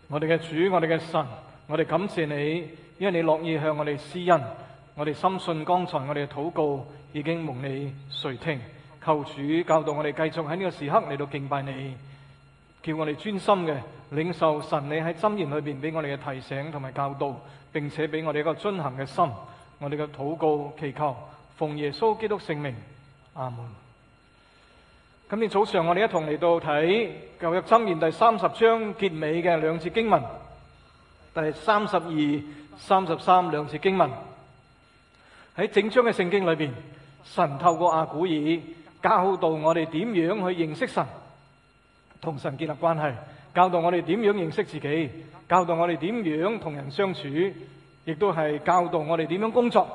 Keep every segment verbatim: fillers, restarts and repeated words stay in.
我哋嘅主，我哋嘅神，我哋感謝你，因為你樂意向我哋施恩。我哋深信剛才我哋嘅禱告已經蒙你垂聽。求主教導我哋繼續喺呢個時刻嚟到敬拜你，叫我哋專心嘅領受神你喺箴言裏邊俾我哋嘅提醒同埋教導，並且俾我哋一個遵行嘅心。我哋嘅禱告祈求奉耶穌基督聖名，阿門。今天早上我哋一同嚟到睇舊約箴言第三十章結尾嘅兩節經文，第三十二、三十三兩節經文。喺整章嘅聖經裏邊，神透過亞古珥教導我哋點樣去認識神，同神建立關係，教導我哋點樣認識自己，教導我哋點樣同人相處，亦都係教導我哋點樣工作。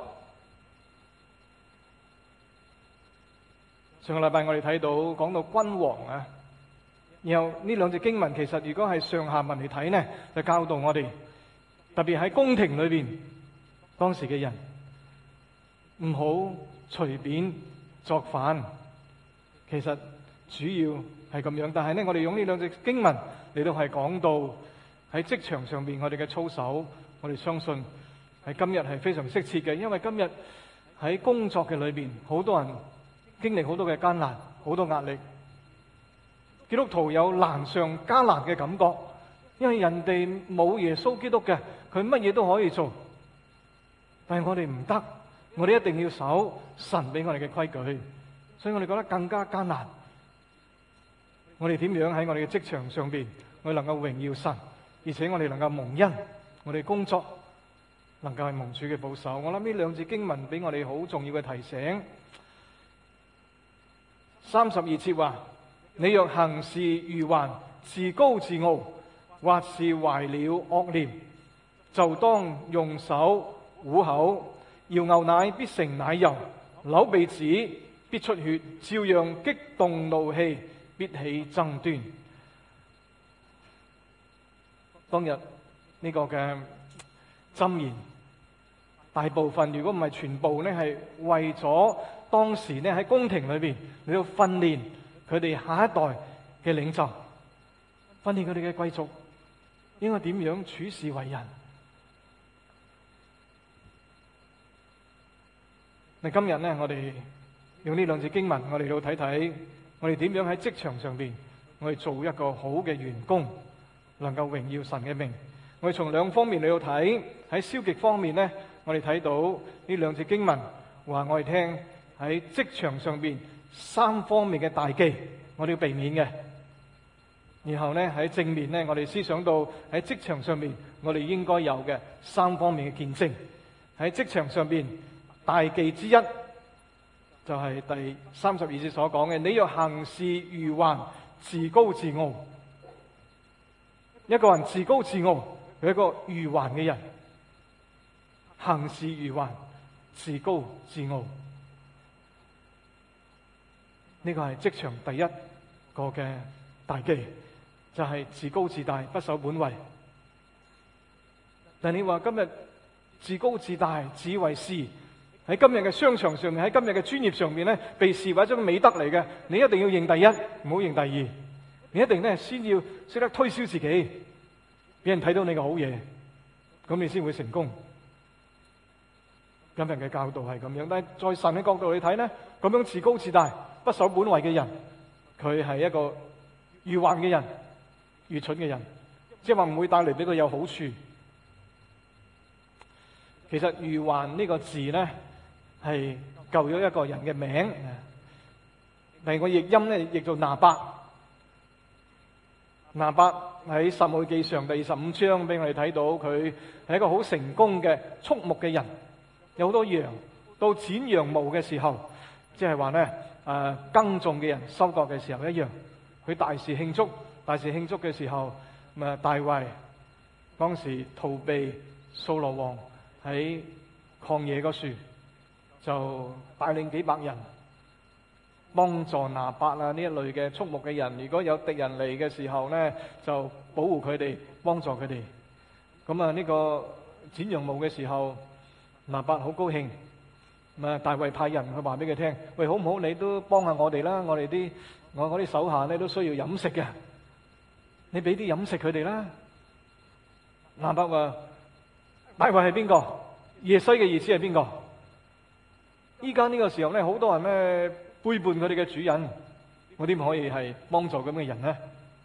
上個禮拜我哋睇到講到君王啊，然後呢兩節經文其實如果係上下文嚟睇呢，就教導我哋，特別喺宮廷裏邊當時嘅人唔好隨便作反。其實主要係咁樣，但係呢，我哋用呢兩節經文嚟到係講到喺職場上邊我哋嘅操守，我哋相信喺今日係非常適切嘅，因為今日喺工作嘅裏邊，好多人經歷好多嘅艱難，好多壓力。基督徒有難上加難嘅感覺，因為人哋冇耶穌基督嘅，佢乜嘢都可以做，但係我哋唔得，我哋一定要守神俾我哋嘅規矩，所以我哋覺得更加艱難。我哋點樣喺我哋嘅職場上邊，我哋能夠榮耀神，而且我哋能夠蒙恩，我哋工作能夠係蒙主嘅保守。我諗呢兩節經文俾我哋好重要嘅提醒。三十二節話：你若行事愚頑，自高自傲，或是懷了惡念，就當用手糊口，搖牛奶必成奶油，扭鼻子必出血，照樣激動怒氣，必起爭端。當日呢個嘅箴言，大部分如果唔係全部呢，係為咗當時呢喺宮廷裏邊你要訓練佢哋下一代嘅領袖，訓練佢哋嘅貴族應該點樣處事為人。嗱，今日呢，我哋用呢兩節經文，我哋要睇睇我哋點樣喺職場上邊，我哋做一個好嘅員工，能夠榮耀神嘅名。我哋從兩方面嚟到睇，喺消極方面呢，我哋睇到呢兩節經文話我哋聽喺職場上邊三方面嘅大忌，我哋要避免嘅。然後呢，喺正面呢，我哋思想到喺職場上面我哋應該有嘅三方面嘅見證。喺職場上邊大忌之一就係第三十二節所講嘅：你若行事愚頑，自高自傲。一個人自高自傲，佢係一個愚頑嘅人，行事愚頑，自高自傲。呢個係職場第一個嘅大忌，就係自高自大，不守本位。但你話今日自高自大，自以為是，喺今日嘅商場上面，喺今日嘅專業上面咧，被視為一種美德嚟嘅。你一定要認第一，唔好認第二。你一定咧先要識得推銷自己，俾人睇到你嘅好嘢，咁你先會成功。今日嘅教導係咁樣，但係在神嘅角度去睇咧，咁樣自高自大、不守本位嘅人，佢係一個愚頑嘅人、愚蠢嘅人，即係話唔會帶嚟俾佢有好處。其實愚頑呢個字咧係舊咗一個人嘅名，但係我譯音咧譯做拿八。拿八喺撒母耳記上第二十五章俾我哋睇到，佢係一個好成功嘅畜牧嘅人，有好多羊。到剪羊毛嘅時候，即係話咧誒耕種嘅人收割嘅時候一樣，佢大肆慶祝。大肆慶祝嘅時候，咁啊大衛當時逃避掃羅王喺曠野嗰處，就帶領幾百人幫助拿八啊呢一類嘅畜牧嘅人，如果有敵人嚟嘅時候呢，就保護佢哋，幫助佢哋。咁啊呢個剪羊毛嘅時候，拿八好高興，咁啊大衛派人去話俾佢聽：喂，好唔好？你都幫下我哋啦，我哋啲我嗰啲手下呢都需要飲食嘅，你俾啲飲食佢哋啦。 拿伯話大衛係邊個？耶西嘅兒子係邊個？依家呢個時候咧，好多人咧背叛佢哋嘅主人，我點可以係幫助咁嘅人呢？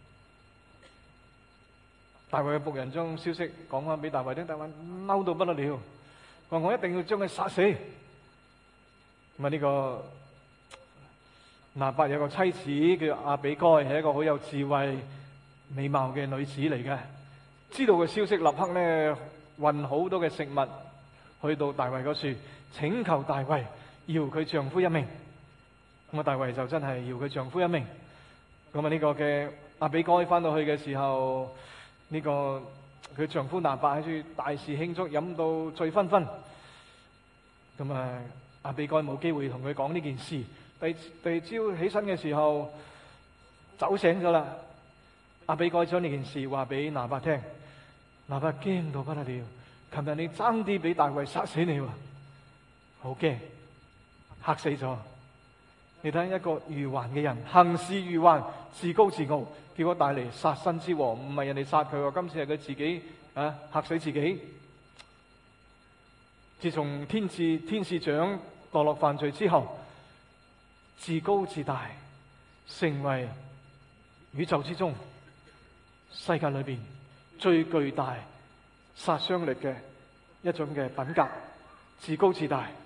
大衛嘅僕人將消息講翻俾大衛聽，大衛嬲到不得了，話我一定要將佢殺死。咁啊呢個拿伯有個妻子叫亞比該，係一個好有智慧、美貌嘅女子嚟嘅。知道嘅消息，立刻咧運好多嘅食物去到大衛嗰處，請求大衛要佢丈夫一命。咁啊大衛就真係要佢丈夫一命。咁啊呢個嘅亞比該翻到去嘅時候，呢、這個佢丈夫拿伯喺處大肆慶祝，飲到醉醺醺。咁啊亞比該冇機會同佢講呢件事。第第二朝起身嘅時候，酒醒咗啦。亞比該將呢件事話俾拿伯聽，拿伯驚到不得了。琴日你爭啲俾大衛殺死你喎，好驚，嚇死咗。你睇一個愚頑嘅人，行事愚頑，自高自傲，結果帶嚟殺身之禍。唔係人哋殺佢，今次係佢自己啊嚇死自己。自從天使天使長墮落犯罪之後，自高自大，成為宇宙之中世界裏邊最巨大殺傷力嘅一種嘅品格，自高自大。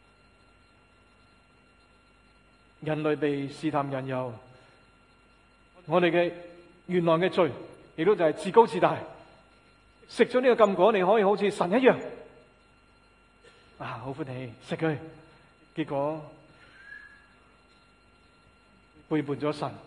人類被試探引誘，我哋嘅原來嘅罪，亦都就係自高自大。食咗呢個禁果，你可以好似神一樣，啊，好歡喜食佢，結果背叛咗神。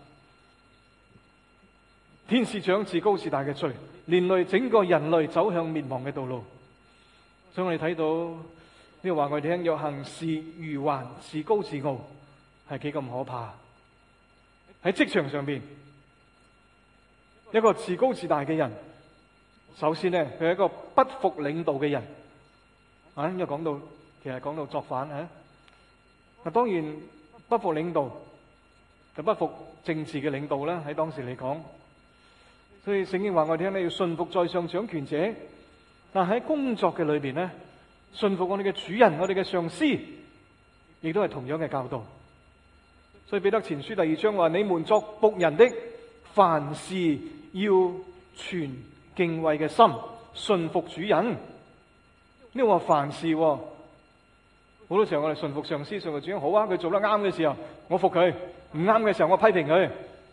天使長自高自大嘅罪，連累整個人類走向滅亡嘅道路。所以我哋睇到呢個話我哋聽，若行事愚頑，自高自傲，係幾咁可怕。喺職場上邊，一個自高自大嘅人，首先呢，佢係一個不服領導嘅人。啊，因為講到其實講到作反啊，嗱當然不服領導就不服政治嘅領導啦。喺當時嚟講，所以聖經話我哋聽咧，要順服在上掌權者。但喺工作嘅裏邊咧，順服我哋嘅主人，我哋嘅上司，亦都係同樣嘅教導。所以彼得前書第二章話：你們作僕人的，凡事要存敬畏嘅心，順服主人。呢個話凡事，好多時候我哋順服上司，順服主人好啊，佢做得啱嘅時候，我服佢；唔啱嘅時候，我批評佢。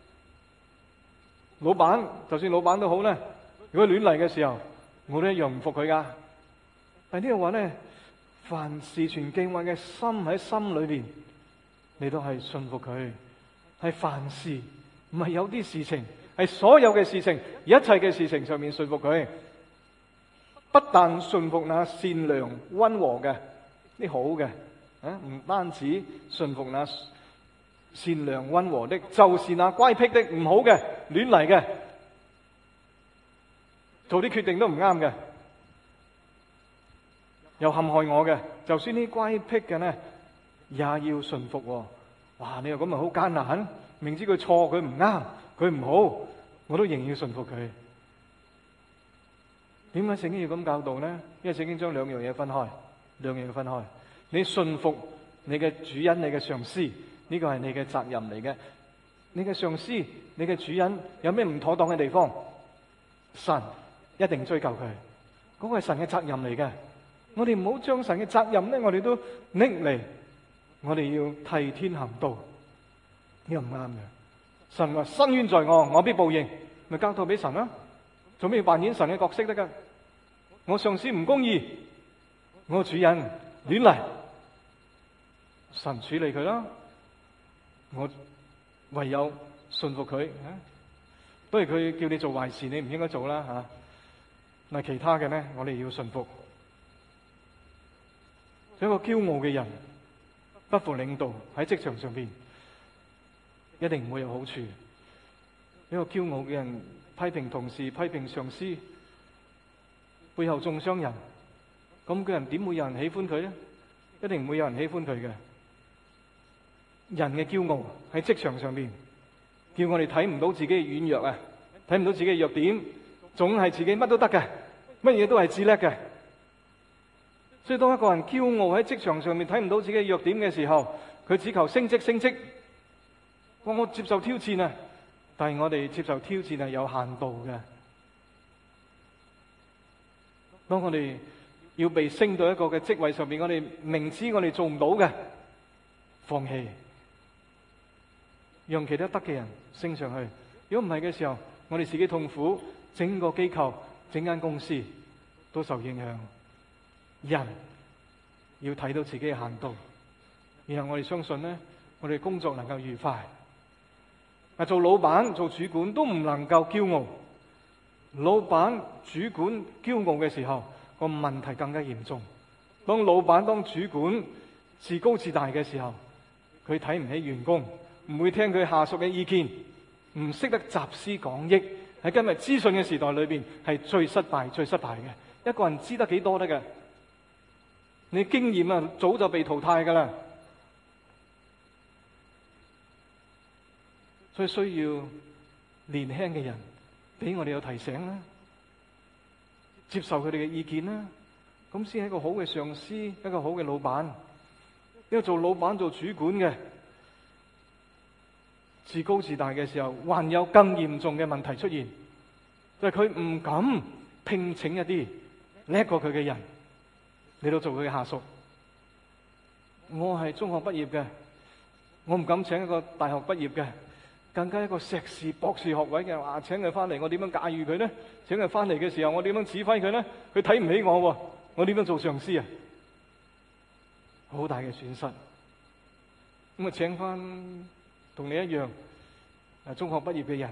老闆就算老闆都好咧，如果亂嚟嘅時候，我都一樣唔服佢噶。但係呢個話咧，凡事存敬畏嘅心喺心裏邊，你都係順服佢。係凡事，唔係有啲事情，係所有嘅事情，一切嘅事情上面順服佢。不但順服那善良溫和嘅啲好嘅，啊，唔單止順服那善良溫和的，就是那乖僻的唔好嘅，亂嚟嘅，做啲決定都唔啱嘅，又陷害我嘅，就算啲乖僻嘅呢，也要順服。哇！你又咁咪好艱難，明知佢錯，佢唔啱，佢唔好，我都仍然要順服佢。點解聖經要咁教導呢？因為聖經將兩樣嘢分開，兩樣嘢分開。你順服你嘅主人，你嘅上司，呢個係你嘅責任嚟嘅。你嘅上司，你嘅主人有咩唔妥當嘅地方，神一定追究佢。嗰個係神嘅責任嚟嘅。我哋唔好將神嘅責任呢，我哋都拎嚟，我哋要替天行道，呢個唔啱嘅。神話伸冤在我，我必報應，咪交託俾神啦。做咩要扮演神嘅角色得噶？我上司唔公義，我主人亂嚟，神處理佢啦。我唯有順服佢。不如佢叫你做壞事，你唔應該做啦吓。嗱，其他嘅呢，我哋要順服。一個驕傲嘅人，不服領導，喺職場上邊一定唔會有好處。一個驕傲嘅人，批評同事，批評上司，背後中傷人，咁嘅人點會有人喜歡佢呢？一定唔會有人喜歡佢嘅。人嘅驕傲喺職場上邊，叫我哋睇唔到自己嘅軟弱啊，睇唔到自己嘅弱點，總係自己乜都得嘅， 乜嘢都係自叻嘅。所以當一個人驕傲喺職場上面睇唔到自己嘅弱點嘅時候，佢只求升職升職。我我接受挑戰啊，但係我哋接受挑戰係有限度嘅。當我哋要被升到一個嘅職位上面，我哋明知我哋做唔到嘅，放棄，讓其他得嘅人升上去。如果唔係嘅時候，我哋自己痛苦，整個機構、整間公司都受影響。人要睇到自己嘅限度，然後我哋相信呢，我哋工作能夠愉快。啊，做老闆、做主管都唔能夠驕傲。老闆、主管驕傲嘅時候，個問題更加嚴重。當老闆、當主管自高自大嘅時候，佢睇唔起員工，唔會聽佢下屬嘅意見，唔識得集思廣益。喺今日資訊嘅時代裏邊，係最失敗、最失敗嘅。一個人知得幾多得嘅？你經驗啊，早就被淘汰噶啦。所以需要年輕嘅人俾我哋有提醒啦，接受佢哋嘅意見啦，咁先係一個好嘅上司，一個好嘅老闆。因為做老闆、做主管嘅自高自大嘅時候，還有更嚴重嘅問題出現，就係佢唔敢聘請一啲叻過佢嘅人嚟到做佢嘅下屬。我係中學畢業嘅，我唔敢請一個大學畢業嘅，更加一個碩士、博士學位嘅話，請佢翻嚟，我點樣駕馭佢呢？請佢翻嚟嘅時候，我點樣指揮佢呢？佢睇唔起我喎，我點樣做上司啊？好大嘅損失。咁啊，請翻同你一樣誒中學畢業嘅人，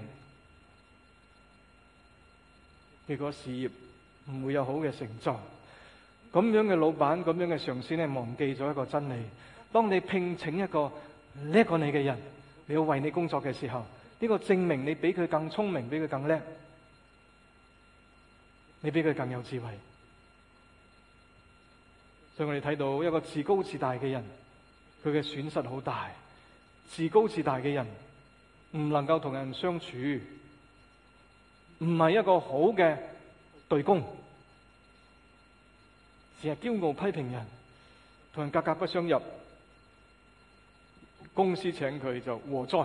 結果事業唔會有好嘅成就。咁樣嘅老闆，咁樣嘅上司咧，忘記咗一個真理：當你聘請一個叻過你嘅人，你要為你工作嘅時候，呢個證明你比佢更聰明，比佢更叻，你比佢更有智慧。所以我哋睇到一個自高自大嘅人，佢嘅損失好大。自高自大嘅人唔能夠同人相處，唔係一個好嘅對公，只係驕傲批評人，同人格格不相入。公司請佢就禍災，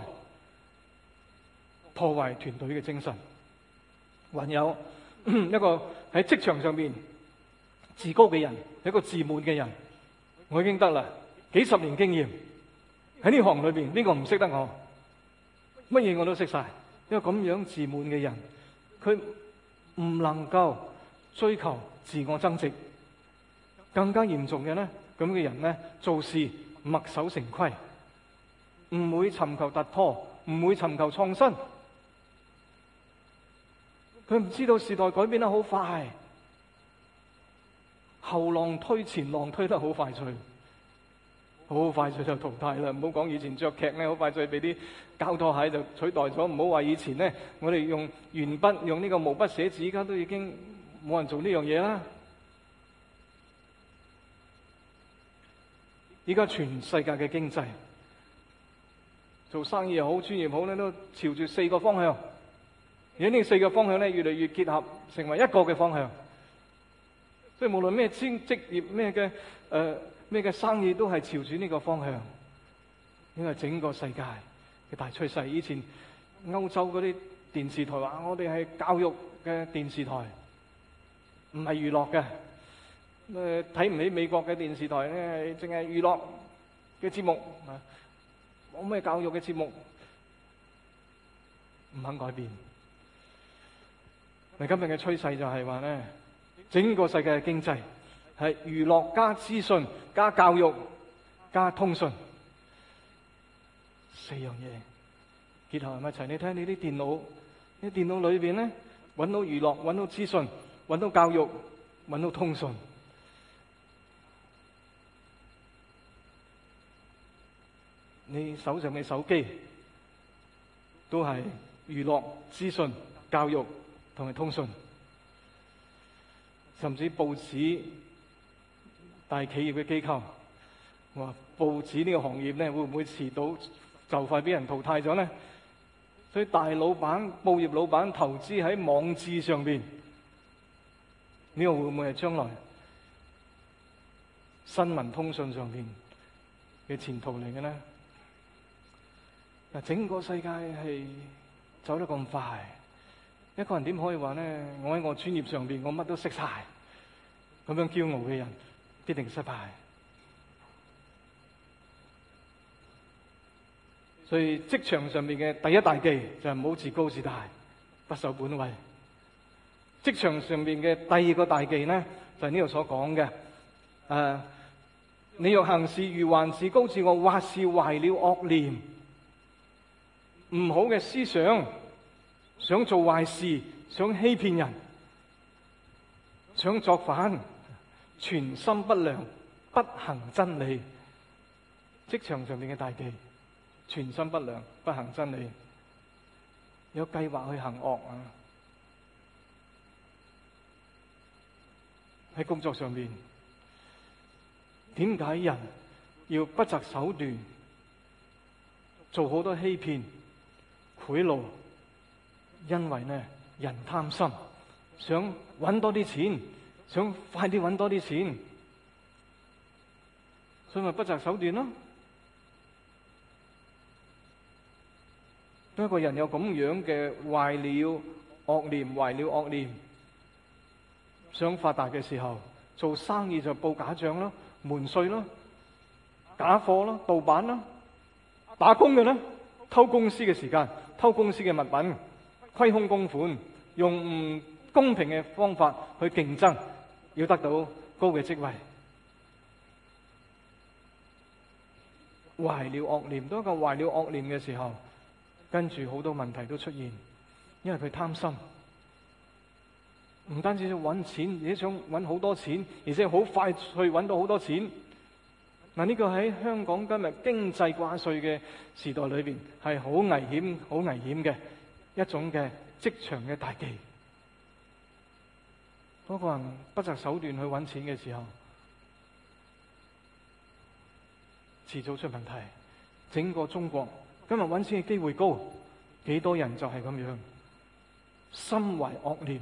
破壞團隊嘅精神。還有一個喺職場上面自高嘅人，一個自滿嘅人，我已經得啦，幾十年經驗喺呢行裏邊，呢個唔識得我，乜嘢我都識晒。因為咁樣自滿嘅人，佢唔能夠追求自我增值。更加嚴重嘅呢，咁嘅人呢，做事墨守成規，唔會尋求突破，唔會尋求創新。佢唔知道時代改變得好快，後浪推前浪推得好快脆，好快脆就淘汰啦。唔好講以前着劇咧，好快脆俾啲膠拖鞋就取代咗。唔好話以前呢，我哋用鉛筆用呢個毛筆寫字，依家都已經冇人做呢樣嘢啦。依家全世界嘅經濟，做生意又好，專業好咧，都朝住四個方向。而呢四個方向咧，越嚟越結合，成為一個嘅方向。所以無論咩專職業，咩嘅誒咩嘅生意，都係朝住呢個方向。因為整個世界嘅大趨勢。以前歐洲嗰啲電視台話我哋係教育嘅電視台，唔係娛樂嘅。誒睇唔起美國嘅電視台咧，淨係娛樂嘅節目啊，冇咩教育嘅節目，唔肯改變。你今日嘅趨勢就係話咧，整個世界嘅經濟係娛樂加資訊加教育加通訊四樣嘢結合埋一齊。你睇你啲電腦，你電腦裏邊咧揾到娛樂，揾到資訊，揾到教育，揾到通訊。你手上嘅手機都係娛樂、資訊、教育同埋通訊，甚至報紙大企業嘅機構話報紙呢個行業咧會唔會遲到就快俾人淘汰咗呢？所以大老闆、報業老闆投資喺網誌上邊， 呢個會唔會係將來新聞通訊上邊嘅前途嚟嘅呢？嗱，整個世界係走得咁快，一個人點可以話呢？我喺我專業上邊，我乜都識晒，咁樣驕傲嘅人必定失敗。所以職場上面嘅第一大忌就係唔好自高自大，不守本位。職場上面嘅第二個大忌呢，就係呢度所講嘅，誒、呃，你若行事如還自高自我，或是懷了惡念，唔好嘅思想，想做壞事，想欺騙人，想作反，存心不良，不行真理。職場上面嘅大忌。全心不良，不行真理，有計劃去行惡啊！喺工作上面，點解人要不擇手段做好多欺騙、賄賂？因為呢，人貪心，想揾多啲錢，想快啲揾多啲錢，所以咪不擇手段咯。當一個人有咁樣嘅壞了惡念，壞了惡念，想發達嘅時候，做生意就報假賬咯，瞞稅咯，假貨咯，盜版咯，打工嘅呢，偷公司嘅時間，偷公司嘅物品，虧空公款，用唔公平嘅方法去競爭，要得到高嘅職位。壞了惡念，當一個壞了惡念嘅時候，跟住好多問題都出現，因為佢貪心，唔單止要揾錢，而且想揾好多錢，而且好快去揾到好多錢。嗱，呢個喺香港今日經濟掛帥嘅時代裏邊，係好危險、好危險嘅一種嘅職場嘅大忌。嗰個人不擇手段去揾錢嘅時候，遲早出問題。整個中國今日揾錢嘅機會高，幾多人就係咁樣，心懷惡念，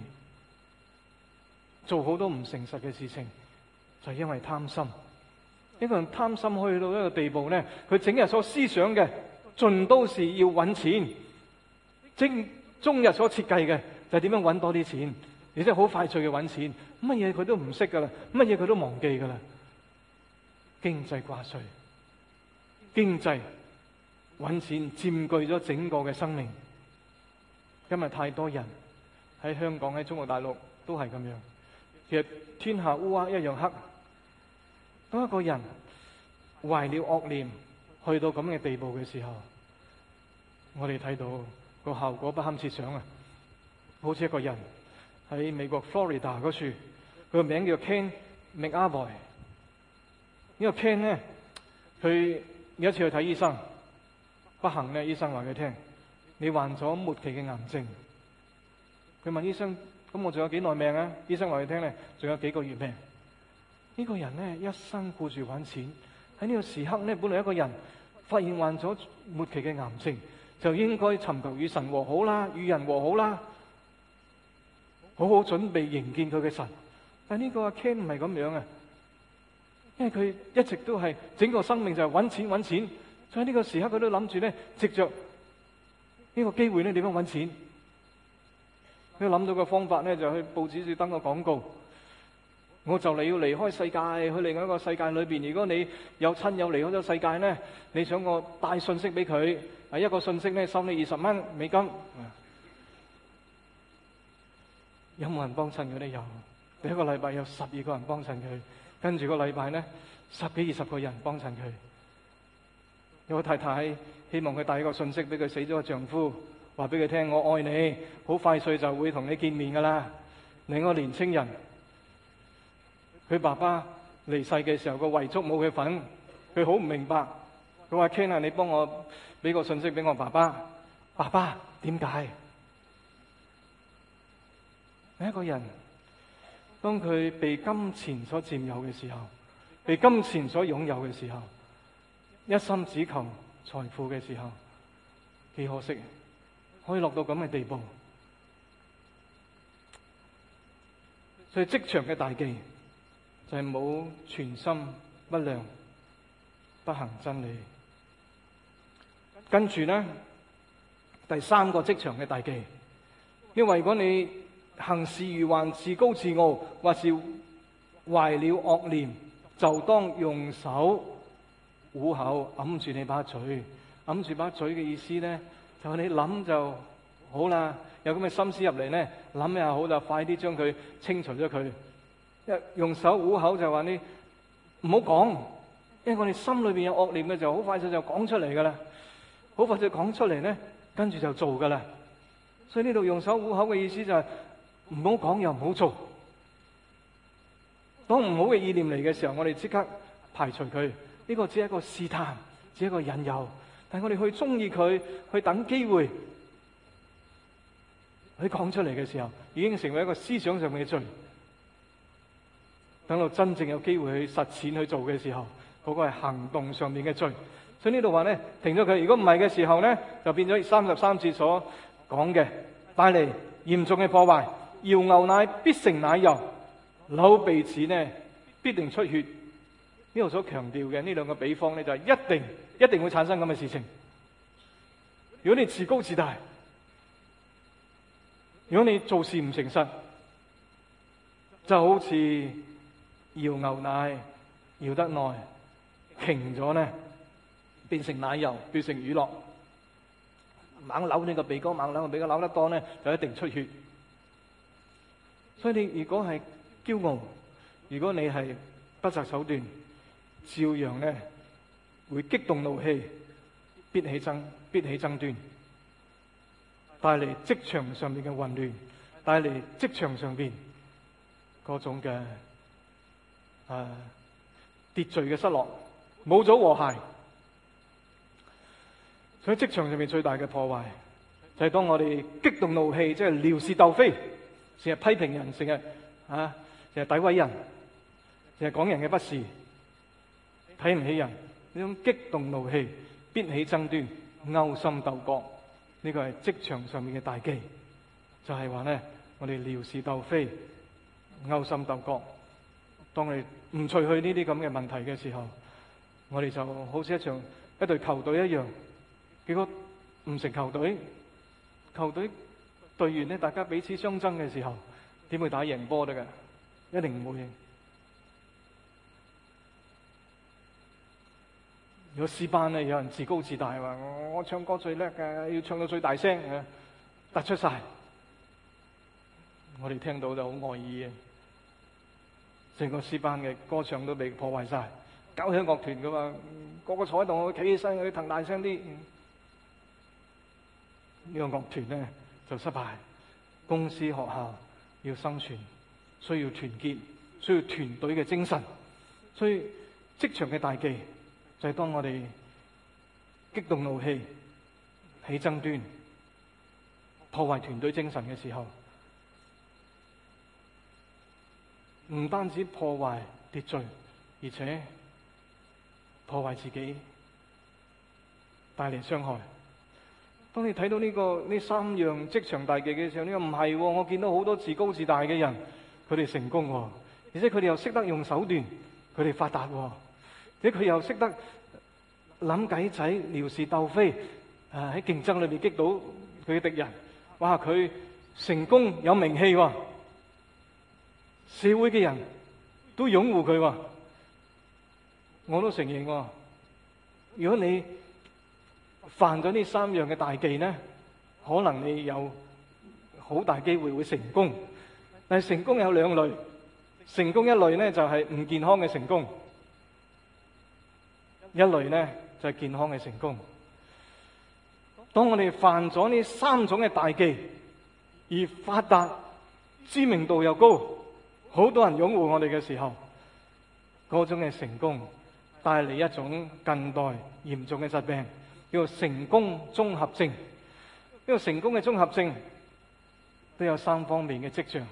做好多唔誠實嘅事情，就係因為貪心。一個人貪心去到一個地步呢，佢整日所思想嘅盡都是要揾錢，正終日所設計嘅就係點樣揾多啲錢，而且好快脆嘅揾錢，乜嘢佢都唔識噶啦，乜嘢佢都忘記噶啦。經濟掛帥，經濟揾錢佔據咗整個嘅生命。今日太多人喺香港、喺中國大陸都係咁樣。其實天下烏鴉一樣黑。當一個人懷了惡念，去到咁嘅地步嘅時候，我哋睇到個效果不堪設想啊！好似一個人喺美國 Florida 嗰處，佢個名叫 Ken McAvoy。呢個 Ken 呢，佢有一次去睇醫生。不幸呢，醫生話佢聽，你患咗末期嘅癌症。佢問醫生：咁我仲有幾耐命啊？醫生話佢聽呢，仲有幾個月命。呢個人呢，一生顧住揾錢，喺呢個時刻呢，本來一個人發現患咗末期嘅癌症，就應該尋求與神和好啦，與人和好啦，好好準備迎見佢嘅神。但呢個阿 Ken 唔係咁樣啊，因為佢一直都係整個生命就係揾錢揾錢。所以呢個時刻佢都諗住咧，藉着呢個機會咧，點樣揾錢？佢諗到個方法咧，就去報紙處登個廣告。我就嚟要離開世界，去另外一個世界裏邊。如果你有親友離開咗世界咧，你想我帶信息俾佢，係一個信息咧，收你二十蚊美金。有冇人幫襯佢咧？有，第一個禮拜有十二個人幫襯佢，跟住個禮拜咧，十幾二十個人幫襯佢。有個太太希望佢帶一個信息俾佢死咗嘅丈夫，話俾佢聽：我愛你，好快脆就會同你見面噶啦。另一個年青人，佢爸爸離世嘅時候個遺囑冇佢份，佢好唔明白。佢話：Ken啊，你幫我俾個信息俾我爸爸。爸爸，點解？一個人當佢被金錢所佔有嘅時候，被金錢所擁有嘅時候，一心只求財富嘅時候，幾可惜，可以落到咁嘅地步。 所以職場嘅大忌就係冇全心不良，不行真理。跟住呢，第三個職場嘅大忌，因為如果你行事如幻、自高自傲，或是懷了惡念，就當用手捂口，揞住你把嘴。揞住把嘴嘅意思呢，就你諗就好啦，有咁嘅心思入嚟呢，諗又好就快啲將佢清除咗佢。一用手捂口就話你唔好講，因為我哋心裏邊有惡念嘅就好快就就講出嚟噶啦，好快就講出嚟呢，跟住就做噶啦。所以呢度用手捂口嘅意思就係唔好講又唔好做。當唔好嘅意念嚟嘅時候，我哋即刻排除佢。呢個只係一個試探，只係一個引誘。但係我哋去中意佢，去等機會，佢講出嚟嘅時候，已經成為一個思想上面嘅罪。等到真正有機會去實踐去做嘅時候，嗰個係行動上面嘅罪。所以呢度話咧，停咗佢。如果唔係嘅時候咧，就變咗三十三節所講嘅，帶嚟嚴重嘅破壞。搖牛奶必成奶油，扭鼻子呢必定出血。呢度所強調嘅呢兩個比方咧，就係一定一定會產生咁嘅事情。如果你自高自大，如果你做事唔誠實，就好似搖牛奶搖得耐，停咗呢，變成奶油，變成乳酪。猛扭你個鼻哥，猛扭個鼻哥扭得多呢，就一定出血。所以你如果係驕傲，如果你係不擇手段，照樣呢會激動怒氣，必起爭必起爭端，帶嚟職場上面嘅混亂，帶嚟職場上邊嗰種嘅啊秩序嘅失落，冇咗和諧。所以職場上面最大嘅破壞就係當我哋激動怒氣，即係撩事鬥非，成日批評人，成日啊成日詆毀人，成日講人嘅不是，睇唔起人，呢種激動怒氣必起爭端，勾心鬥角。呢個係職場上面嘅大忌，就係話咧，我哋撩事鬥非，勾心鬥角。當我哋唔除去呢啲咁嘅問題嘅時候，我哋就好似一場一隊球隊一樣，結果唔成球隊，球隊隊員咧，大家彼此相爭嘅時候，點會打贏波得㗎？一定唔會。如果詩班咧，有人自高自大，話我我唱歌最叻嘅，要唱到最大聲嘅，突出晒，我哋聽到就好礙耳嘅。成個詩班嘅歌唱都被破壞晒，交響樂團噶嘛，個個坐喺度，我企起身，佢騰大聲啲，呢個樂團咧就失敗。公司學校要生存，需要團結，需要團隊嘅精神。所以職場嘅大忌就係當我哋激動怒氣、起爭端、破壞團隊精神嘅時候，唔單止破壞秩序，而且破壞自己，帶嚟傷害。當你睇到呢個呢三樣職場大忌嘅時候，呢個唔係，我見到好多自高自大嘅人，佢哋成功，而且佢哋又識得用手段，佢哋發達，而且佢又識得諗計仔，撩事鬥非，誒喺競爭裏面擊倒佢嘅敵人。哇！佢成功有名氣，社會嘅人都擁護佢。我都承認，如果你犯咗呢三樣嘅大忌呢，可能你有好大機會會成功。但係成功有兩類，成功一類呢就係唔健康嘅成功，一類呢就係健康嘅成功。當我哋犯咗呢三種嘅大忌，而發達、知名度又高，好多人擁護我哋嘅時候，嗰種嘅成功帶嚟一種近代嚴重嘅疾病，叫做成功綜合症。呢個成功嘅綜合症都有三方面嘅跡象，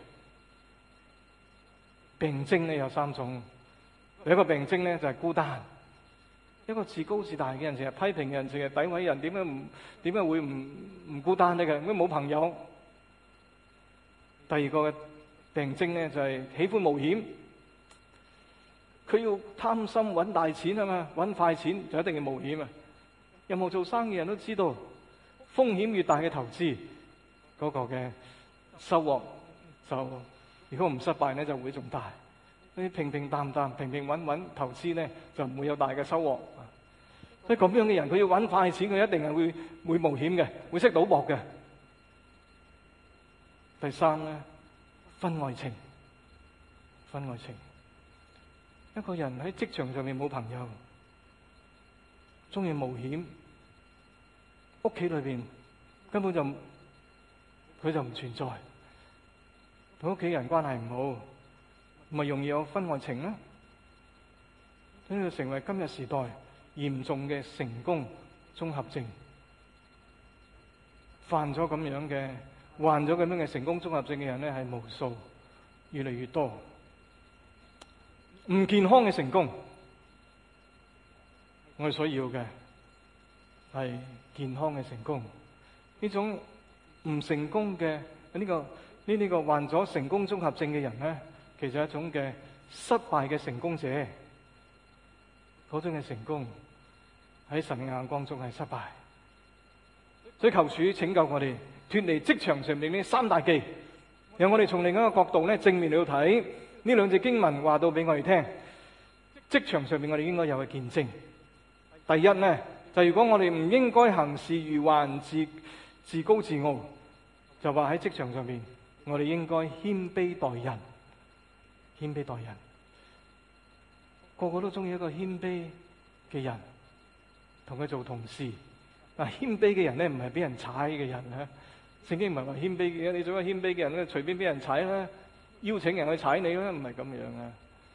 病徵呢有三種。第一個病徵呢就係孤單，一個自高自大嘅人成日批評人，成日詆毀人，點解唔點解會唔唔孤單呢？嘅，因為冇朋友。第二個嘅病徵咧就係喜歡冒險，佢要貪心揾大錢啊嘛，揾快錢就一定要冒險啊！任何做生意人都知道，風險越大嘅投資，嗰個嘅收穫就如果唔失敗咧就會仲大。你平平淡淡、平平穩穩投資咧就唔會有大嘅收穫。所以咁樣嘅人，佢要揾快錢，佢一定係會會冒險嘅，會識賭博嘅。第三咧，婚外情，婚外情。一個人喺職場上面冇朋友，中意冒險，屋企裏邊根本就佢就唔存在，同屋企人關係唔好，咪容易有婚外情啦。呢個成為今日時代嚴重嘅成功綜合症，犯咗咁樣嘅、患咗咁樣嘅成功綜合症嘅人咧係無數，越嚟越多。唔健康嘅成功，我哋所要嘅係健康嘅成功。呢種唔成功嘅呢個呢呢個患咗成功綜合症嘅人咧，其實係一種嘅失敗嘅成功者。嗰種嘅成功喺神嘅眼光中係失敗，所以求主拯救我哋脫離職場上面呢三大忌，讓我哋從另一個角度咧正面嚟到睇呢兩隻經文話到俾我哋聽。職場上面我哋應該有嘅見證，第一呢，就如果我哋唔應該行事如幻、自自高自傲，就話喺職場上面我哋應該謙卑待人，謙卑待人。個個都中意一個謙卑嘅人，同佢做同事。嗱，謙卑嘅人咧，唔係俾人踩嘅人啊！聖經唔係話謙卑嘅，你做一個謙卑嘅人咧，隨便俾人踩啦，邀請人去踩你啦，唔係咁樣啊！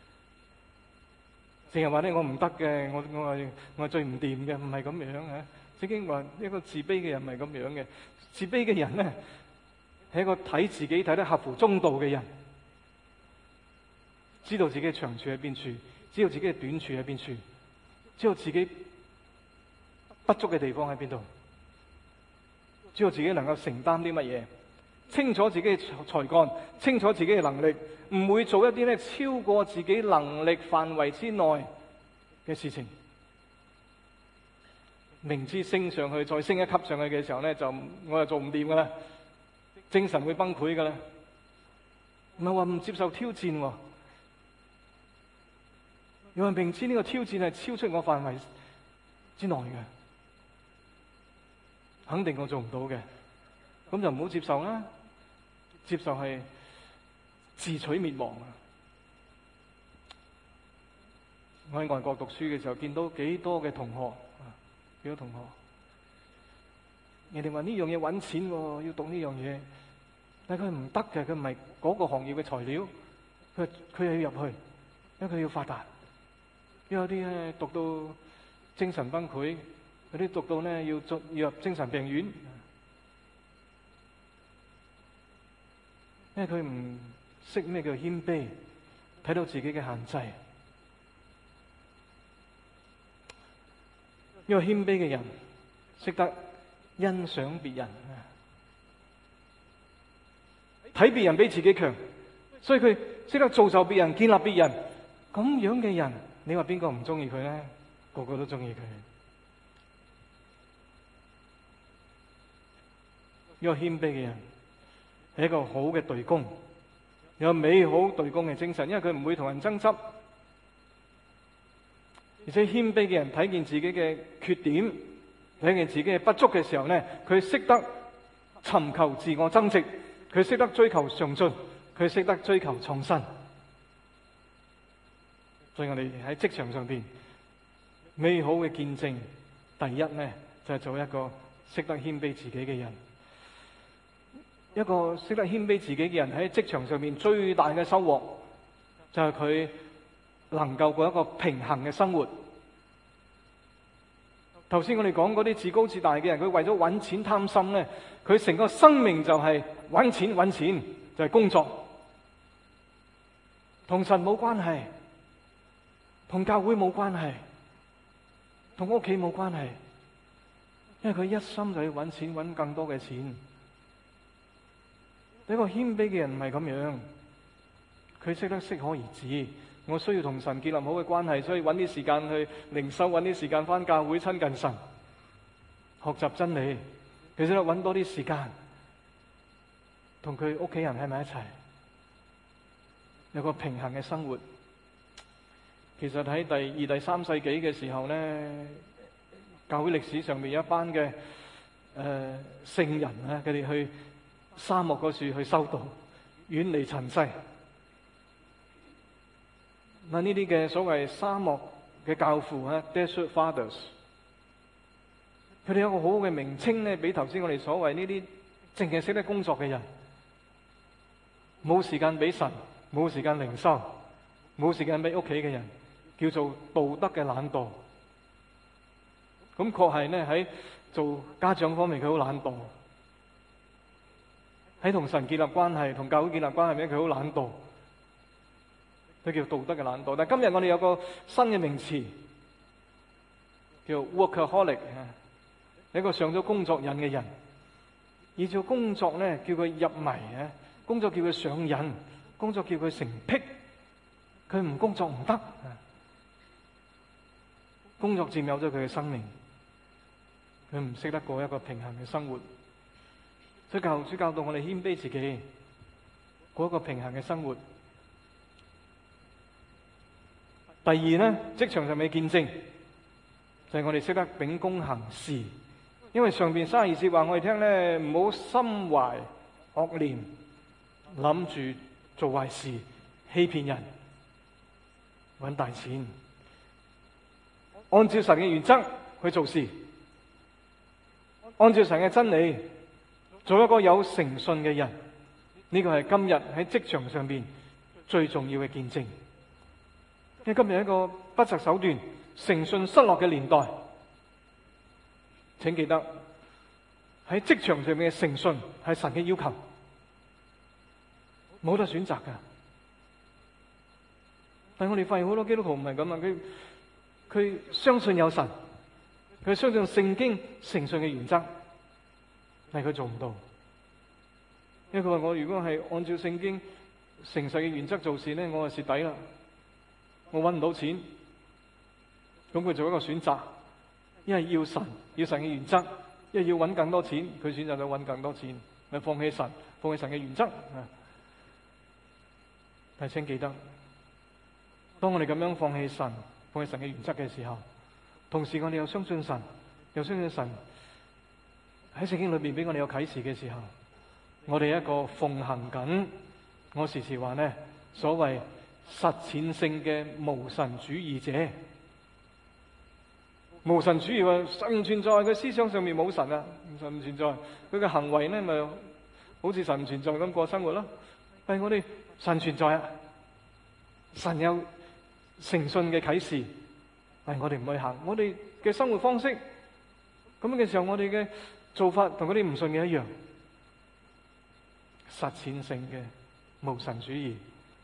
成日話咧，我唔得嘅，我我係我係最唔掂嘅，唔係咁樣啊！聖經話一個自卑嘅人唔係咁樣嘅，自卑嘅人咧係一個睇自己睇得合乎中道嘅人，知道自己嘅長處喺邊處。知道自己嘅短處喺邊處，知道自己不足嘅地方喺邊度，知道自己能夠承擔啲乜嘢，清楚自己嘅才幹，清楚自己嘅能力，唔會做一啲咧超過自己能力範圍之內嘅事情。明知升上去，再升一級上去嘅時候咧，就我就做唔掂噶啦，精神會崩潰噶啦。唔係話唔接受挑戰喎。有人明知呢個挑戰係超出我範圍之內嘅，肯定我做唔到嘅，咁就唔好接受啦。接受係自取滅亡啊！我喺外國讀書嘅時候，見到幾多嘅同學，幾多同學，人哋話呢樣嘢揾錢喎，要讀呢樣嘢，但係佢唔得嘅，佢唔係嗰個行業嘅材料，佢佢係要入去，因為佢要發達。有啲咧讀到精神崩潰，有啲讀到咧要進要入精神病院，因為佢唔識咩叫謙卑，睇到自己嘅限制。因為謙卑嘅人識得欣賞別人，睇別人比自己強，所以佢識得造就別人、建立別人。咁樣嘅人，你話邊個唔中意佢咧？個個都中意佢。一個謙卑嘅人係一個好嘅隊工，有美好隊工嘅精神，因為佢唔會同人爭執。而且謙卑嘅人睇見自己嘅缺點，睇見自己嘅不足嘅時候咧，佢識得尋求自我增值，佢識得追求上進，佢識得追求創新。所以我哋喺職場上邊美好嘅見證，第一咧就係做一個識得謙卑自己嘅人。一個識得謙卑自己嘅人喺職場上面最大嘅收穫，就係佢能夠過一個平衡嘅生活。頭先我哋講嗰啲自高自大嘅人，佢為咗揾錢貪心咧，佢成個生命就係揾錢揾錢，就係工作，同神冇關係，同教會冇關係，同屋企冇關係，因為佢一心就要揾錢，揾更多嘅錢。呢個謙卑嘅人唔係咁樣， 佢識得適可而止。我需要同神建立好嘅關係，所以揾啲時間去靈修，揾啲時間返教會親近神，學習真理。佢識得揾多啲時間同佢屋企人喺埋一齊，有個平衡嘅生活。其實喺第二、第三世紀嘅時候呢，教會歷史上面有一班嘅誒聖人啊，佢哋去沙漠嗰處去修道，遠離塵世。嗱，呢啲嘅所謂沙漠嘅教父啊 ，Desert Fathers， 佢哋有個好好嘅名稱咧，比頭先我哋所謂呢啲淨係識得工作嘅人，冇時間俾神，冇時間靈修，冇時間俾屋企嘅人，叫做道德嘅懶惰。咁確係咧，喺做家長方面佢好懶惰，喺同神建立關係、同教會建立關係咧，佢好懶惰。佢叫道德嘅懶惰，但係今日我哋有個新嘅名詞，叫 workaholic， 一個上咗工作癮嘅人，以做工作咧叫佢入迷啊，工作叫佢上癮，工作叫佢成癖，佢唔工作唔得，工作佔有咗佢嘅生命，佢唔識得過一個平衡嘅生活，所以教主教導我哋謙卑自己，過一個平衡嘅生活。第二呢，職場上面嘅見證就係、是、我哋識得秉公行事，因為上邊三十二節話我哋聽咧，唔好心懷惡念，諗住做壞事，欺騙人，搵大錢，按照神嘅原則去做事，按照神嘅真理做一個有誠信嘅人，呢、這個係今日喺職場上邊最重要嘅見證。因為今日一個不擇手段、誠信失落嘅年代，請記得喺職場上面嘅誠信係神嘅要求，冇得選擇噶。但係我哋發現好多基督徒唔係咁啊，佢佢相信有神，佢相信聖經誠信嘅原則，但係佢做唔到。因為佢話我如果係按照聖經誠實嘅原則做事咧，我就蝕底啦。我搵唔到錢，咁佢做一個選擇，一係要神，要神嘅原則，一係要搵更多錢，佢選擇咗搵更多錢，咪放棄神，放棄神嘅原則。但係請記得，當我哋咁樣放棄神、放棄神嘅原則嘅時候，同時我哋又相信神，又相信神喺聖經裏邊俾我哋有啟示嘅時候，我哋一個奉行緊，我時時話呢，所謂實踐性嘅無神主義者，無神主義話神唔存在，佢思想上面冇神啊，神唔存在，佢嘅行為呢咪好似神唔存在咁過生活咯。但係我哋神存在啊，神有誠信嘅啟示，但係我哋唔去行，我哋嘅生活方式咁嘅時候，我哋嘅做法同嗰啲唔信嘅一樣，實踐性嘅無神主義。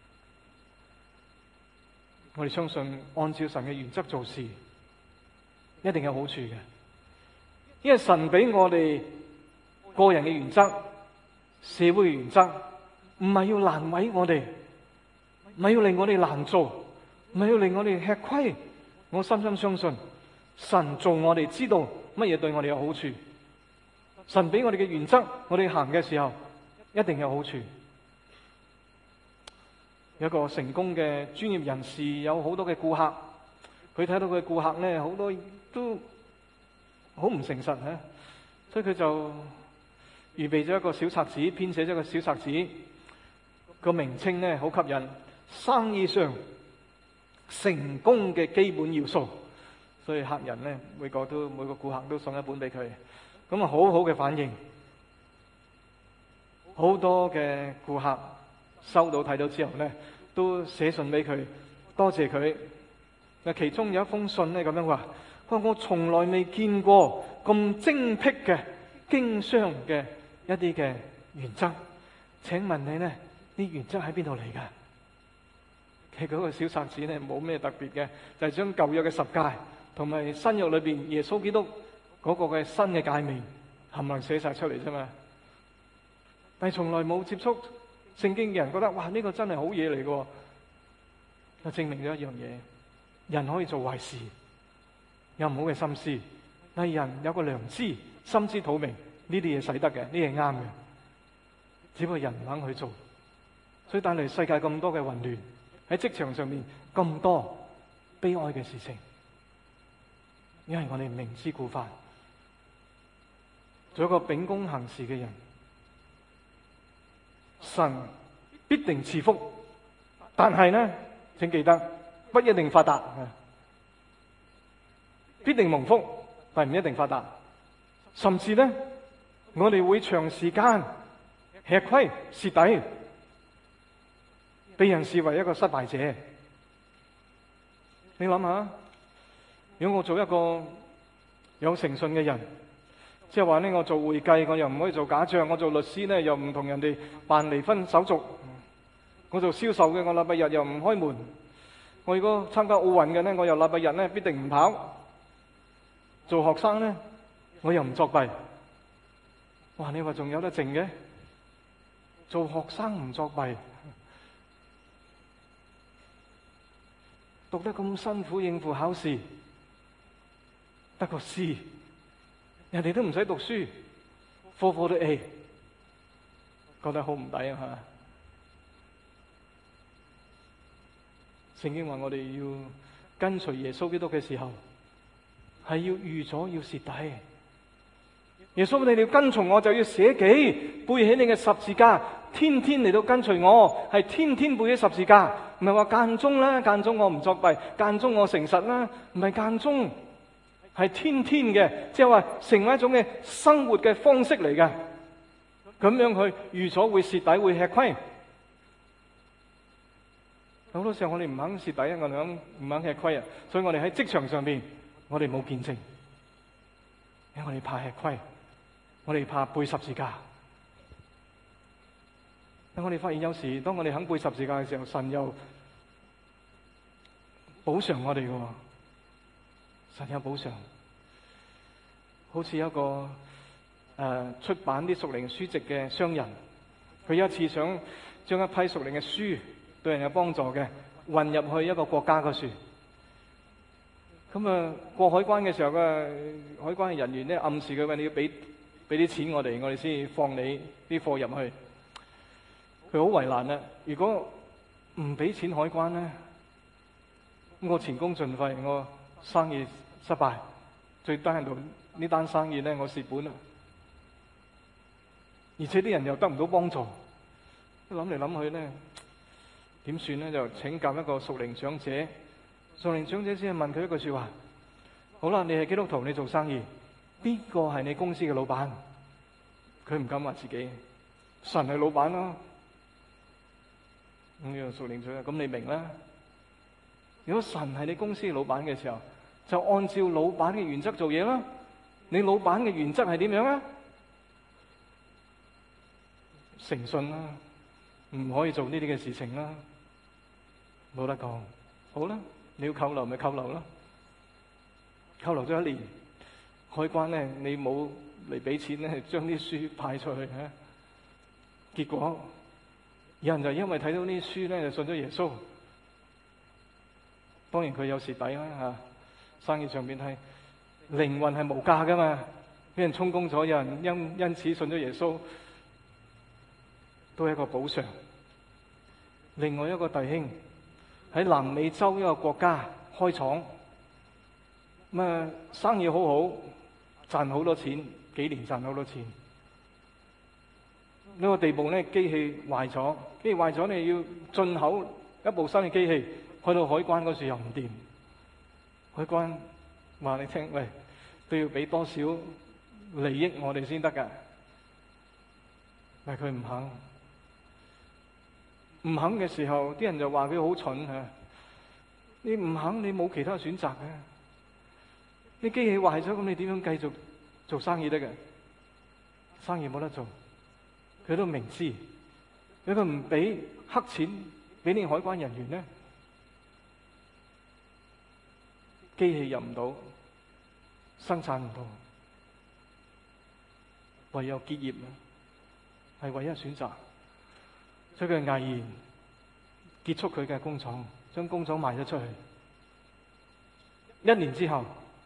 我哋相信按照神嘅原則做事，一定有好處嘅。因為神俾我哋個人嘅原則、社會嘅原則，唔係要難為我哋，唔係要令我哋難做，唔係要令我哋吃虧。我深深相信，神做我哋知道乜嘢對我哋有好處。神俾我哋嘅原則，我哋行嘅時候，一定有好處。有一個成功嘅專業人士，有好多嘅顧客，佢睇到佢嘅顧客咧，好多都好唔誠實吓，所以佢就預備咗一個小冊子，編寫咗一個小冊子，個名稱咧好吸引，生意上成功嘅基本要素。所以客人咧每個都每個顧客都送一本俾佢，咁啊好好嘅反應，好多嘅顧客收到睇到之後咧，都寫信俾佢，多謝佢。嗱，其中有一封信咧咁樣話：佢話我從來未見過咁精闢嘅經商嘅一啲嘅原則。請問你咧，啲原則喺邊度嚟噶？其實嗰個小冊子咧冇咩特別嘅，就係將舊約嘅十誡同埋新約裏邊耶穌基督嗰個嘅新嘅誡命，冚唪唥寫晒出嚟啫嘛。但係從來冇接觸聖經嘅人覺得哇，呢個真係好嘢嚟嘅，就證明咗一樣嘢：人可以做壞事，有唔好嘅心思，但係人有個良知，心知肚明，呢啲嘢使得嘅，呢啲係啱嘅，只不過人唔肯去做，所以帶嚟世界咁多嘅混亂，喺職場上面咁多悲哀嘅事情，因為我哋明知故犯，做一個秉公行事嘅人，神必定賜福，但係呢，請記得不一定發達，必定蒙福，但係唔一定發達，甚至呢，我哋會長時間吃虧蝕底，被人視為一個失敗者。你諗下，如果我做一個有誠信嘅人，即係話呢，我做會計，我又唔可以做假賬；我做律師呢，又唔同人哋辦離婚手續；我做銷售嘅，我禮拜日又唔開門；我如果參加奧運嘅呢，我又禮拜日呢必定唔跑；做學生呢，我又唔作弊。哇！你話仲有得剩嘅？做學生唔作弊，讀得咁辛苦應付考試，得個 C， 人哋都唔使讀書，科科都 A， 覺得好唔抵啊！吓，聖經話我哋要跟隨耶穌基督嘅時候，係要預咗要蝕底。耶穌，你哋要跟從我，就要捨己，背起你嘅十字架，天天嚟到跟隨我，係天天背起十字架，唔係話間中啦，間中我唔作弊，間中我誠實啦，唔係間中，係天天嘅，即係話成為一種嘅生活嘅方式嚟嘅，咁樣去預咗會蝕底，會吃虧。好多時候我哋唔肯蝕底啊，我哋肯唔肯吃虧啊，所以我哋喺職場上邊，我哋冇見證，因為我哋怕吃虧。我哋怕背十字架，但我哋發現有時當我哋肯背十字架嘅時候，神又補償我哋嘅，神有補償。好似一個誒、呃、出版啲屬靈書籍嘅商人，佢有一次想將一批屬靈嘅書對人有幫助嘅運入去一個國家嗰處，咁啊過海關嘅時候，個海關嘅人員咧暗示佢話你要俾。俾啲錢我哋，我哋先放你啲貨入去。佢好為難啦。如果唔俾錢海關咧，我前功盡廢，我生意失敗，最低限度呢單生意咧我蝕本啦。而且啲人又得唔到幫助，諗嚟諗去咧，點算咧？就請教一個屬靈長者。屬靈長者先係問佢一句說話：好啦，你係基督徒，你做生意。邊個係你公司嘅老闆？佢唔敢話自己，神係老闆咯。咁呢個屬靈者，咁你明啦。如果神係你公司嘅老闆嘅時候，就按照老闆嘅原則做嘢啦。你老闆嘅原則係點樣啊？誠信啦，唔可以做呢啲嘅事情啦，冇得講。好啦，你要扣留咪扣留啦，扣留咗一年。海關咧，你冇嚟俾錢咧，將啲書派出去嚇。結果有人就因為睇到呢啲書咧，就信咗耶穌。當然佢有蝕底啦嚇，生意上邊係靈魂係無價噶嘛，俾人充公咗，有人因因此信咗耶穌，都係一個補償。另外一個弟兄喺南美洲一個國家開廠，咁啊生意好好。賺好多錢，幾年賺好多錢。呢個地步咧，機器壞咗，機器壞咗，你要進口一部新嘅機器，去到海關嗰時又唔掂。海關話你聽，喂，都要俾多少利益我哋先得噶。但係佢唔肯，唔肯嘅時候，啲人就話佢好蠢吓。你唔肯，你冇其他選擇嘅。啲機器壞咗，咁你點樣繼續做生意得嘅？生意冇得做，佢都明知，如果佢唔俾黑錢俾啲海關人員咧，機器入唔到，生產唔到，唯有結業，係唯一選擇。 所以佢毅然結束佢嘅工廠，將工廠賣咗出去。一年之後，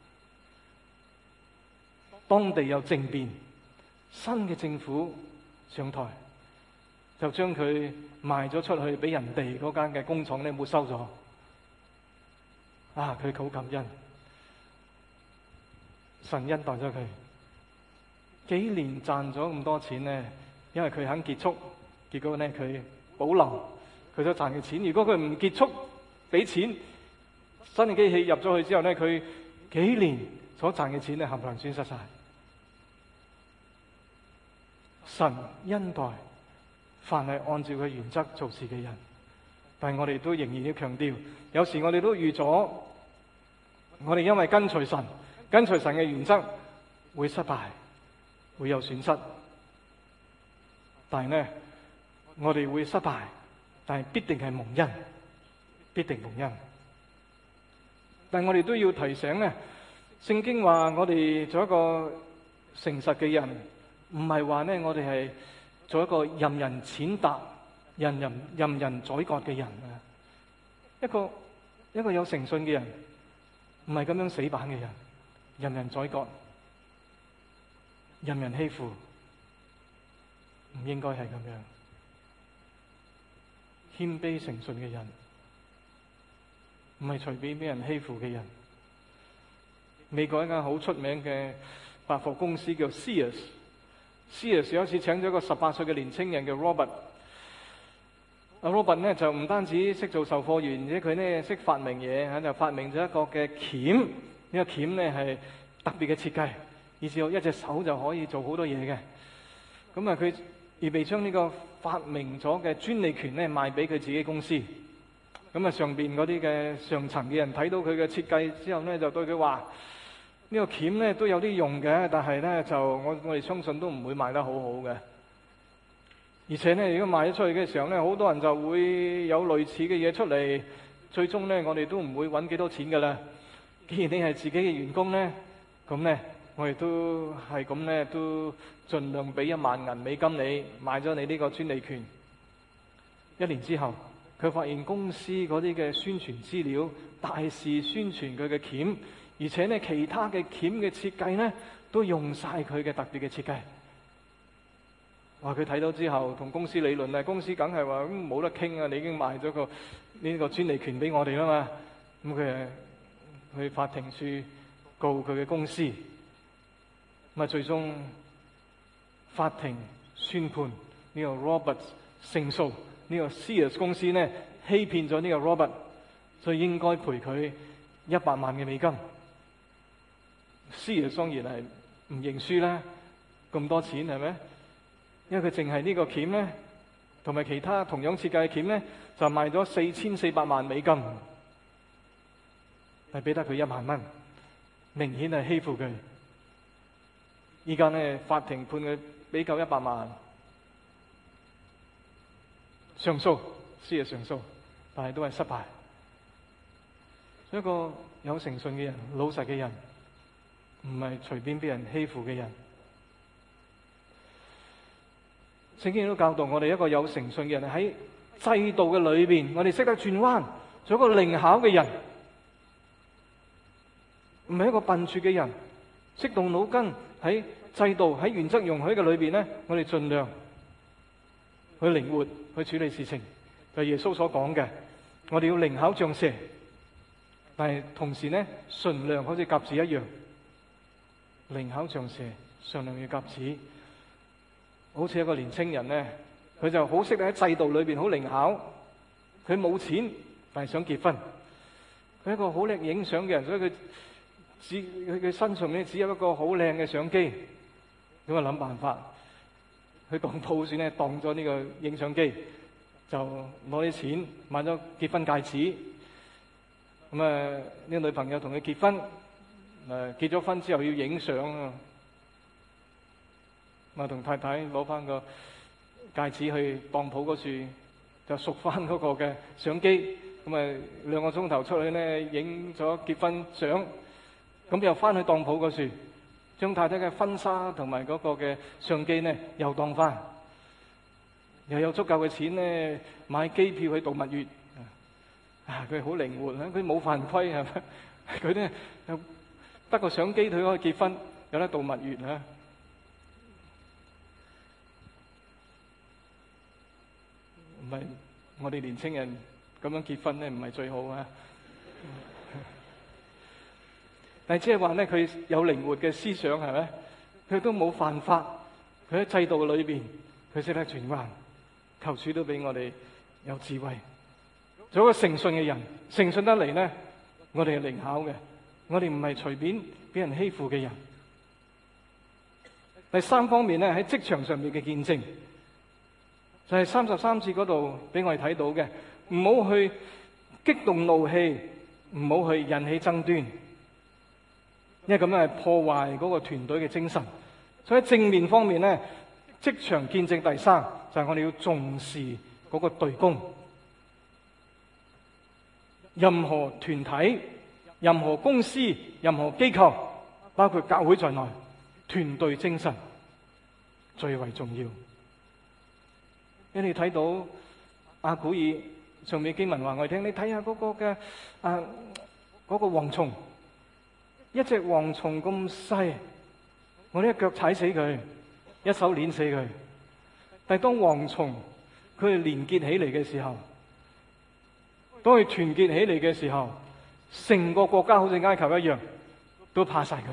當地有政變，新嘅政府上台，就將佢賣咗出去俾人哋嗰間嘅工廠咧沒收咗。啊！佢好感恩，神恩待咗佢，幾年賺咗咁多錢呢？因為佢肯結束，結果呢，佢保留佢所賺嘅錢。如果佢唔結束俾錢，新嘅機器入咗去之後呢，佢幾年所賺嘅錢呢，冚唪唥損失晒。神恩待凡係按照佢原則做事嘅人，但係我哋都仍然要強調，有時我哋都預咗，我哋因為跟隨神，跟隨神嘅原則會失敗，會有損失。但係呢，我哋會失敗，但係必定係蒙恩，必定蒙恩。但係我哋都要提醒呢，聖經話我哋做一個誠實嘅人，唔係話呢我哋係做一個任人踐踏、任人任人宰割嘅人啊！一個一個有誠信嘅人，唔係咁樣死板嘅人，任人宰割、任人欺負，唔應該係咁樣。謙卑誠信嘅人，唔係隨便俾人欺負嘅人。美國一間好出名嘅百貨公司叫 Sears，Sears 有一次請咗一個十八歲嘅年青人叫 Robert。阿 Robert 呢就唔單止識做售貨員，而且佢呢識發明嘢嚇，就發明咗一個嘅鉗。呢個鉗呢係特別嘅設計，以至到一隻手就可以做好多嘢嘅。咁啊，佢預備將呢個發明咗嘅專利權呢賣俾佢自己公司。咁啊，上邊嗰啲嘅上層嘅人睇到佢嘅設計之後呢，就對佢話：呢個鉗呢都有啲用嘅，但係呢就我我哋相信都唔會賣得好好嘅。而且呢，如果賣咗出去嘅時候呢，好多人就會有類似嘅嘢出嚟，最終呢，我哋都唔會揾幾多錢噶啦。既然你係自己嘅員工呢，咁呢，我哋都係咁呢，都盡量俾一萬銀美金你買咗你呢個專利權。一年之後，佢發現公司嗰啲嘅宣傳資料大肆宣傳佢嘅鉗，而且呢，其他嘅鉗嘅設計呢，都用晒佢嘅特別嘅設計。話佢睇到之後，同公司理論啊，公司梗係話咁冇得傾啊！你已經賣咗個呢個專利權俾我哋啦嘛，咁佢去法庭處告佢嘅公司，咁啊最終法庭宣判呢個 Robert 勝訴，呢個 Sears 公司呢欺騙咗呢個 Robert，所以應該賠佢一百萬嘅美金。Sears 當然係唔認輸啦，咁多錢係咪？因為佢淨係呢個鉗咧，同埋其他同樣設計嘅鉗咧，就賣咗四千四百萬美金，係俾得佢一萬蚊，明顯係欺負佢。依家咧，法庭判佢俾夠一百萬，上訴，先係上訴，但係都係失敗。一個有誠信嘅人、老實嘅人，唔係隨便俾人欺負嘅人。聖經都教導我哋，一個有誠信嘅人喺制度嘅裏邊，我哋識得轉彎，做一個靈巧嘅人，唔係一個笨拙嘅人，識動腦筋，喺制度喺原則容許嘅裏邊咧，我哋盡量去靈活去處理事情。就係耶穌所講嘅，我哋要靈巧像蛇，但係同時咧，馴良好似鴿子一樣。靈巧像蛇，馴良嘅鴿子。好似一個年青人咧，佢就好識喺制度裏邊好靈巧。佢冇錢，但係想結婚。佢係一個好叻影相嘅人，所以佢只佢佢身上咧只有一個好靚嘅相機。咁啊諗辦法，去當鋪算咧當咗呢個影相機，就攞啲錢買咗結婚戒指。咁啊呢個女朋友同佢結婚，誒結咗婚之後要影相啊。我同太太攞翻個戒指去當鋪嗰處，就贖翻嗰個嘅相機。咁啊兩個鐘頭出去咧，影咗結婚相。咁又翻去當鋪嗰處，將太太嘅婚紗同埋嗰個嘅相機咧又當翻。 又有足夠嘅錢咧買機票去度蜜月。啊，佢好靈活啊，佢冇犯規係咪？佢咧得個相機佢可以結婚，有得度蜜月啊！唔係我哋年青人咁樣結婚咧，唔係最好啊！但係即係話咧，佢有靈活嘅思想係咪？佢都冇犯法，佢喺制度裏邊，佢識得轉彎。求主都俾我哋有智慧，做一個誠信嘅人。誠信得嚟咧，我哋係靈巧嘅，我哋唔係隨便俾人欺負嘅人。第三方面咧，喺職場上面嘅見證，就係三十三節嗰度俾我哋睇到嘅，唔好去激動怒氣，唔好去引起爭端，因為咁樣係破壞嗰個團隊嘅精神。所以喺正面方面咧，職場見證第三就係我哋要重視嗰個隊工。任何團體、任何公司、任何機構，包括教會在內，團隊精神最為重要。因為你睇到阿古爾上面經文話我哋聽，你睇下嗰個嘅啊嗰個蝗蟲，一隻蝗蟲咁細，我哋一腳踩死佢，一手碾死佢。但係當蝗蟲佢哋連結起嚟嘅時候，當佢團結起嚟嘅時候，成個國家好似埃及一樣，都怕晒佢。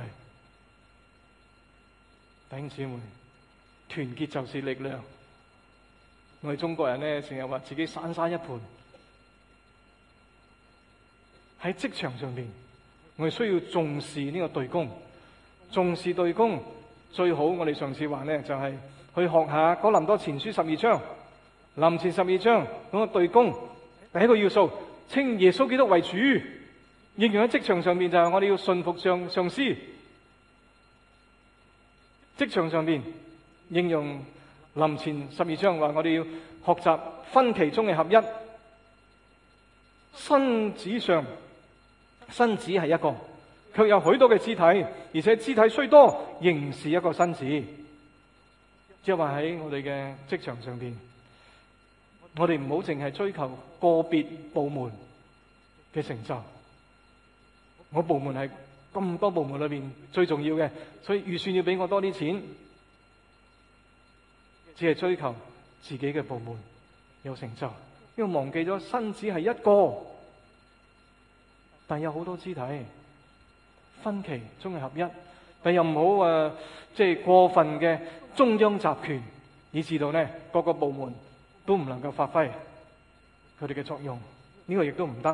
弟兄姊妹，團結就是力量。我哋中國人咧，成日話自己散沙一盤。喺職場上邊，我哋需要重視呢個隊工，重視隊工最好。我哋上次話咧，就係、是、去學下哥林多前書十二章，林前十二章嗰個隊工。第一個要素，稱耶穌基督為主，應用喺職場上面就係我哋要順服上上司。職場上面應用林前十二章話，我哋要學習分其中嘅合一。身子上，身子係一個，卻有許多嘅肢體，而且肢體雖多，仍是一個身子。即係話喺我哋嘅職場上邊，我哋唔好淨係追求個別部門嘅成就。我部門係咁多部門裏邊最重要嘅，所以預算要俾我多啲錢，只係追求自己嘅部門有成就，因為忘記咗身子係一個，但有好多肢體，分其中嘅合一，但又唔好誒，即係過分嘅中央集權，以致到呢各個部門都唔能夠發揮佢哋嘅作用，呢個亦都唔得。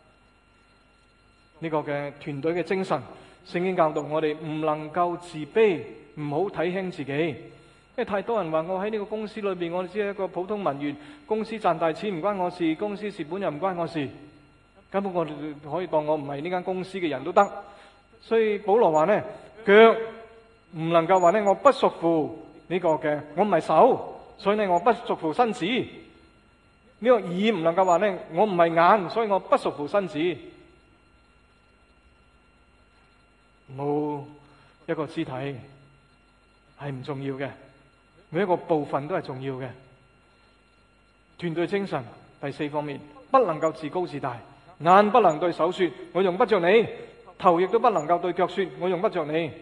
呢個嘅團隊嘅精神，聖經教導我哋唔能夠自卑，唔好睇輕自己。因為太多人話我喺呢個公司裏邊，我只係一個普通文員，公司賺大錢唔關我事，公司蝕本又唔關我事，根本我哋可以當我唔係呢間公司嘅人都得。所以保羅話呢，腳唔能夠話呢，我不屬乎呢個嘅，我唔係手，所以呢我不屬乎身子。呢個耳唔能夠話呢，我唔係眼，所以我不屬乎身子。冇一個肢體係唔重要嘅，每一個部分都係重要嘅。團隊精神第四方面，不能夠自高自大，眼不能對手說我用不着你，頭亦都不能夠對腳說我用不着你。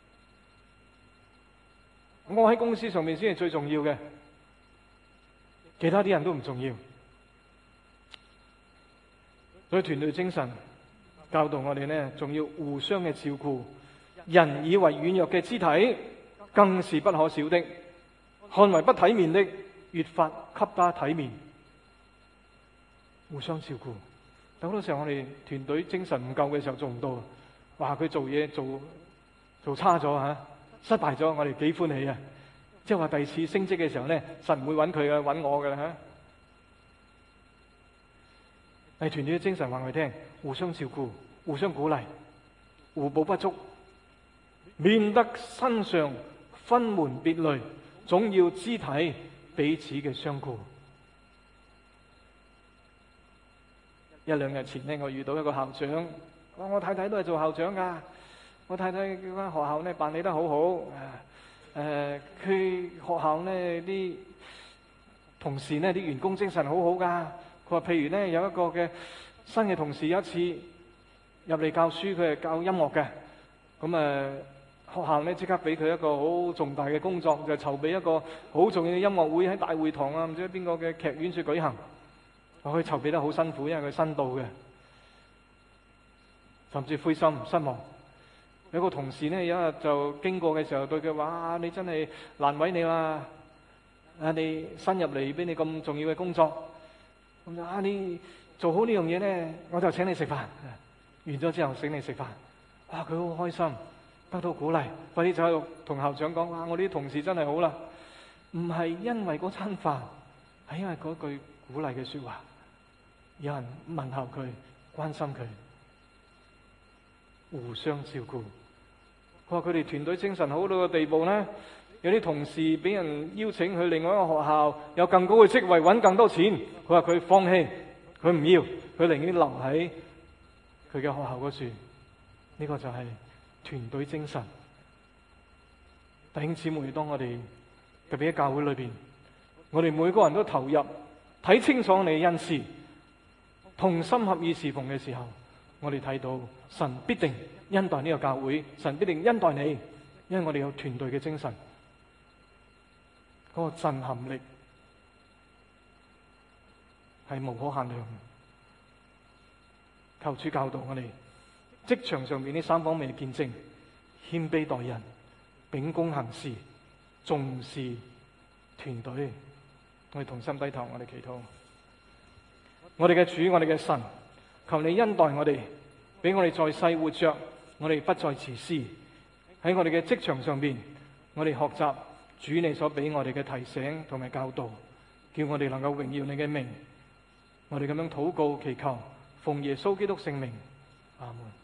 我喺公司上面先係最重要嘅，其他啲人都唔重要。所以團隊精神教導我哋呢，仲要互相嘅照顧。人以為軟弱嘅肢體，更是不可少的。看為不體面的，越發給他體面。互相照顧。但好多時候我哋團隊精神唔夠嘅時候做唔到，話佢做嘢做做差咗吓，失敗咗，我哋幾歡喜啊！即係話第二次升職嘅時候呢，神唔會揾佢嘅，揾我嘅啦吓。係團隊嘅精神話佢聽，互相照顧，互相鼓勵，互補不足，免得身上分門別類，總要肢體彼此嘅相顧。一兩日前呢，我遇到一個校長，我我太太都係做校長噶，我太太嗰間學校呢辦理得好好，誒、呃，佢學校呢啲同事呢啲員工精神好好噶。佢話譬如呢有一個嘅新嘅同事有一次入嚟教書，佢係教音樂嘅。咁誒學校呢即刻俾佢一個好重大嘅工作，就係籌備一個好重要嘅音樂會喺大會堂啊，唔知喺邊個嘅劇院處舉行。佢籌備得好辛苦，因為佢新到嘅，甚至灰心失望。有個同事呢，有一日就經過嘅時候對佢話：你真係難為你啦！啊，你新入嚟俾你咁重要嘅工作，咁就啊你做好呢樣嘢呢，我就請你食飯。完咗之後請你食飯，哇！佢好開心，得到鼓勵，快啲就去同校長講：哇！我啲同事真係好啦，唔係因為嗰餐飯，係因為嗰句鼓勵嘅說話，有人問候佢，關心佢，互相照顧。佢話佢哋團隊精神好到個地步呢，有啲同事俾人邀請去另外一個學校，有更高嘅職位，搵更多錢。佢話佢放棄，佢唔要，佢寧願留喺佢嘅學校嗰處。呢個就係團隊精神。弟兄姊妹，當我哋特別喺教會裏邊，我哋每個人都投入，睇清楚你嘅恩賜，同心合意侍奉嘅時候，我哋睇到神必定恩待呢個教會，神必定恩待你，因為我哋有團隊嘅精神，嗰個震撼力係無可限量。求主教導我哋職場上面呢三方面嘅見證：謙卑待人、秉公行事、重視團隊。我哋同心低頭，我哋祈禱。我哋嘅主，我哋嘅神，求你恩待我哋，俾我哋在世活着，我哋不再自私。喺我哋嘅職場上邊，我哋學習主你所俾我哋嘅提醒同埋教導，叫我哋能夠榮耀你嘅名。我哋咁樣禱告祈求，奉耶穌基督聖名，阿門。